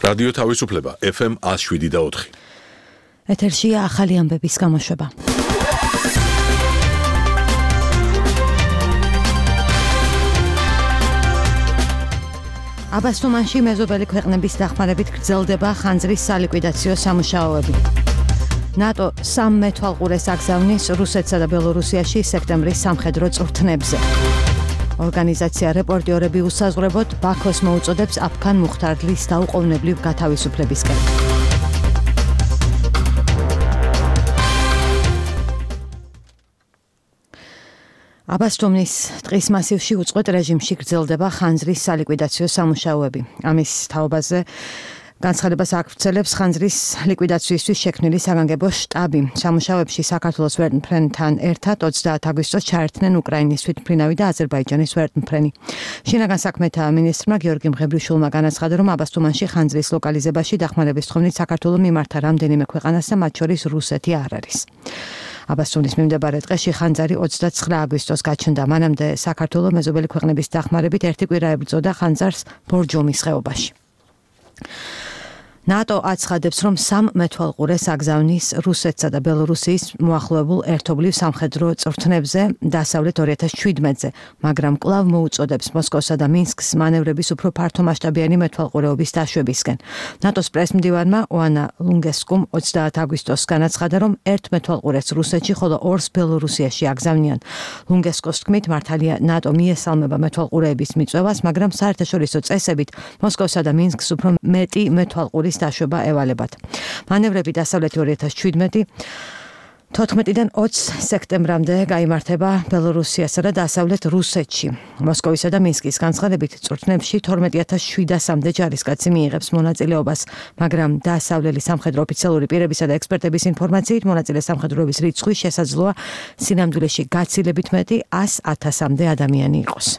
რადიო თავისუფლება FM 107.4. ეთერშია ახალი ამბების გამოშვება. აბასთუმანში მეზობელი ქვეყნების დახმარებით გრძელდება ხანძრის სალიკვიდაციო სამუშაოები. ნატო სამმეთვალყურეს აგზავნის რუსეთსა და ბელორუსიაში სექტემბრის სამხედრო წვრთნებზე. ორგანიზაცია რეპორტიორები უსაზღვრებოდ ბაქოს მოუწოდებს აფგან მუხთარლის დაუყოვნებლივ გათავისუფლებისკენ. აბასთუმნის ტყის მასივში უწყვეტ რეჟიმში გრძელდება ხანძრის სალიკვიდაციო სამუშაოები. ამის თაობაზე განცხადებას აღწევს ხანძრის ლიკვიდაციისთვის შექმნილი საგანგებო შტაბი. სამუშაოებში საქართველოს ვერტმფრენთან ერთად 30 აგვისტოს ჩაერთნენ უკრაინის თვითმფრინავი და აზერბაიჯანის ვერტმფრენი. შინაგან საქმეთა მინისტრმა გიორგი მღებრიშვილმა განაცხადა, რომ აბასთუმანში ხანძრის ლოკალიზებაში დახმარების თხოვნით საქართველოს მიმართა რამდენიმე ქვეყანას და მათ შორის რუსეთი არ არის. აბასთუმნის მიმდებარე დღეში ხანძარი 29 აგვისტოს გაჩნდა. მანამდე საქართველოს მეზობელი ქვეყნების დახმარებით ერთი კვირა ებრძოდა ხანძარს ბორჯომის ხეობაში. ნატო აცხადებს, რომ სამმეთვალყურეს აგზავნის რუსეთსა და ბელორუსიის მოახლოებულ ერთობლივ სამხედრო წვრთნებზე დასავლეთ 2017-ზე, მაგრამ კვლავ მოუწოდებს მოსკოვსა და მინსკს მანევრების უფრო ფართომასშტაბიანი მეთვალყურეობის დაშვებისკენ. ნატოს პრესმდივარმა ოანა ლუნგესკუმ 30 აგვისტოს განაცხადა, რომ ერთ მეთვალყურეს რუსეთში, ხოლო ორს ბელორუსიაში აგზავნიან. ლუნგესკოს თქმით, მართალია ნატო მიესალმება მეთვალყურეების მიწვევას, მაგრამ საერთაშორისო წესებით მოსკოვსა და მინსკს უფრო მეტი მეთვალყურის დაშვება ევალებათ. მანევრები დასავლეთი 2017 14-დან 20 სექტემბრამდე გაიმართება ბელორუსიასა და დასავლეთ რუსეთში. მოსკოვისა და მინსკის განცხადებით წვრთნებში 12700-მდე ჯარისკაცი მიიღებს მონაწილეობას, მაგრამ დასავლელი სამხედრო ოფიციალური პირებისა და ექსპერტების ინფორმაციით მონაწილე სამხედროების რიცხვი შესაძლოა სინამდვილეში გაცილებით მეტი 100,000-მდე ადამიანი იყოს.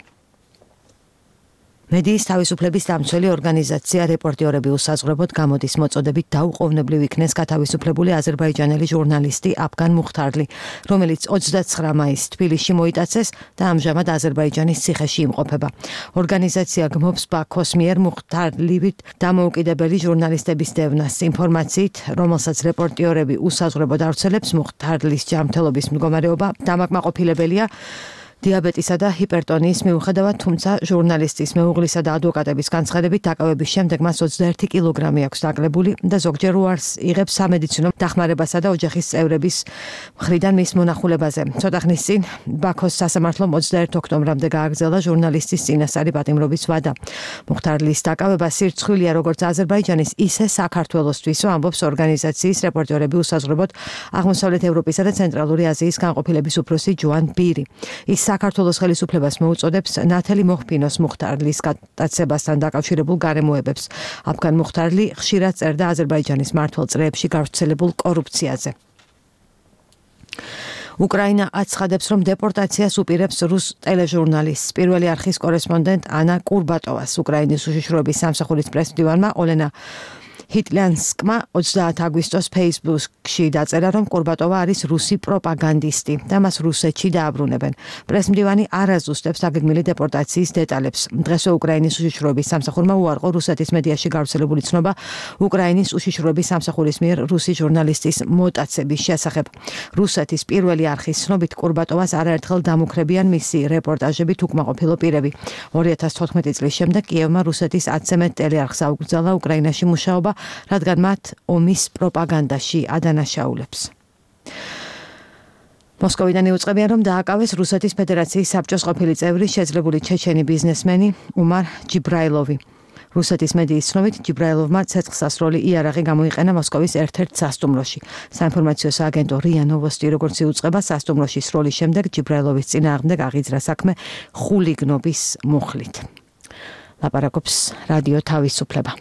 მედიის თავისუფლების დამცველი ორგანიზაცია რეპორტიორები უსაზღვრებოდ გამოდის მოწოდებით დაუყოვნებლივ იქნეს გათავისუფლებული აზერბაიჯანელი ჟურნალისტი აფგან მუხთარლი, რომელიც 29 მაისს თბილისში მოიტაცეს და ამჟამად აზერბაიჯანის ციხეში იმყოფება. ორგანიზაცია გმობს ბაქოს მიერ მუხთარლივით დამოუკიდებელი ჟურნალისტების დევნას. ინფორმაციით, რომელსაც რეპორტიორები უსაზღვრებოდ ავრცელებს, მუხთარლის ჯანმრთელობის მდგომარეობა დამაკმაყოფილებელია დიაბეტისა და ჰიპერტონიის მიუხედავად, თუმცა ჟურნალისტის მეუღლისა და ადვოკატების განცხადებით დაკავების შემდეგ მას 21 კილოგრამი აქვს დაკლებული და ზოგჯერ უარს იღებს სამედიცინო დახმარებასა და ოჯახის წევრების მხრიდან მის მონახულებაზე. ცოტა ხნის წინ ბაქოს სასამართლომ 21 ოქტომბრამდე გააგრძელა ჟურნალისტის წინასწარი პატიმრობის ვადა. მუხთარლის დაკავება სირცხვილია როგორც აზერბაიჯანის, ისე საქართველოსთვის, ამბობს ორგანიზაციის რეპორტიორები უსაზღვრებოდ აღმოსავლეთ ევროპისა და ცენტრალური აზიის განყოფილების უფროსი ჯოან ბირი. ის საქართველოს ხელისუფლებას მოუწოდებს ნათელი მოხფინოს მუხთარლის გადაცებასთან დაკავშირებულ გარემოებებს. აფგან მუხთარლი ხშირად წერდა აზერბაიჯანის მმართველ წრეებში გავრცელებულ კორუფციაზე. უკრაინა აცხადებს, რომ დეპორტაციას უპირებს რუს ტელეჟურნალისტს, პირველი არხის კორესპონდენტ ანა კურბატოვას. უკრაინის უშიშროების სამსახურის პრესმდივარმა ოლენა ჰიტლიანსკმა 30 აგვისტოს ფეისბუქში დაწერა, რომ კურბატოვა არის რუსი პროპაგანდისტი და მას რუსეთში დააბრუნებენ. პრესმდივანი არ აზუსტებს დაგეგმილი დეპორტაციის დეტალებს. დღესვე უკრაინის უშიშროების სამსახურმა უარყო რუსეთის მედიაში გავრცელებული ცნობა უკრაინის უშიშროების სამსახურის მიერ რუსი ჟურნალისტის მოტაცების შესახებ. რუსეთის პირველი არხის ცნობით კურბატოვას არაერთხელ დამუქრებიან მისი რეპორტაჟებით უკმაყოფილო პირები. 2014 წლის შემდეგ კიევმა რუსეთის 10-ზე მეტ ტელეარხს აუკრძალა უკრაინაში მუშაობა, რადგან მათ ომის პროპაგანდაში ადანაშაულებს. მოსკოვიდან იუწყებიან, რომ დააკავეს რუსეთის ფედერაციის საბჭოს ყოფილი წევრი შეძლებული ჩეჩენი ბიზნესმენი უმარ ჯიბრაილოვი. რუსეთის მედიის ცნობით, ჯიბრაილოვმა ცეცხლსასროლი იარაღი გამოიყენა მოსკოვის ერთ-ერთ სასტუმროში. საინფორმაციო სააგენტო რია ნოვოსტი როგორც იუწყება, სასტუმროში სროლის შემდეგ ჯიბრაილოვის წინააღმდეგ აღიძრა საქმე ხულიგნობის მუხლით. ლაპარაკობს რადიო თავისუფლება.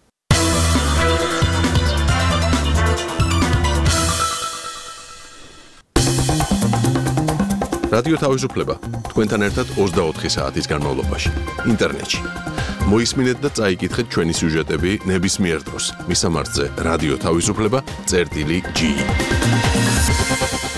რადიო თავისუფლება თქვენთან ერთად 24 საათის განმავლობაში ინტერნეტში. მოისმინეთ და წაიკითხეთ ჩვენი სიუჟეტები ნებისმიერ დროს. მისამართზე რადიო თავისუფლება წერტილი G.